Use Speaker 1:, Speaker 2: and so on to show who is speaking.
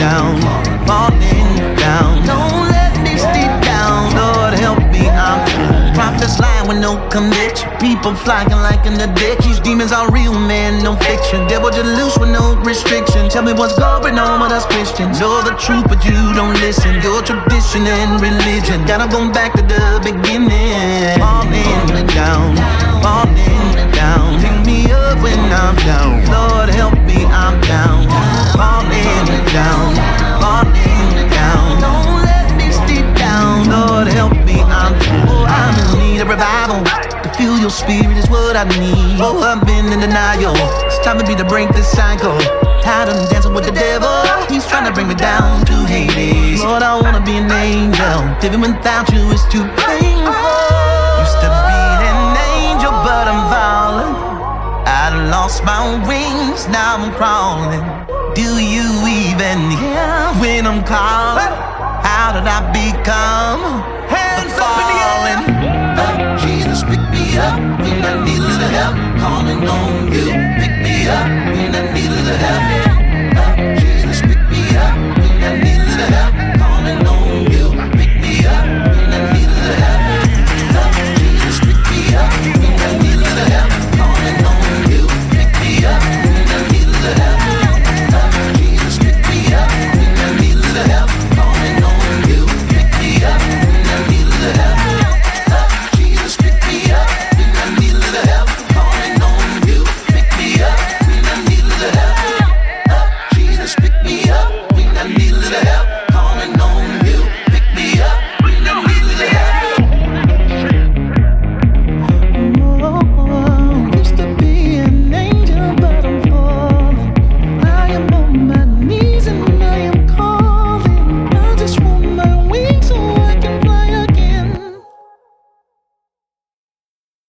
Speaker 1: down, falling down. Don't let me stay down, Lord help me, I'm prophets lying with no conviction. People flying like in the ditch. These demons are real, man, no fiction. Devil just loose with no restriction. Tell me what's going on with us Christians. Know the truth, but you don't listen. Your tradition and religion gotta go back to the beginning. Falling down, falling down. Pick me up when I'm down. Lord help me, I'm down. Falling down, falling down. Don't let me stay down. Lord help me, I'm in need of revival. To feel your spirit is what I need. Oh, I've been in denial. It's time for me to break this cycle. Tired of dancing with the devil. He's trying to bring me down to Hades. Lord, I wanna be an angel. Living without you is too painful. Used to be an angel, but I'm falling. I lost my wings, now I'm crawling. Do you even hear when I'm calling? How did I become hands up in the air? Jesus, pick me up when I need a little help. Calling on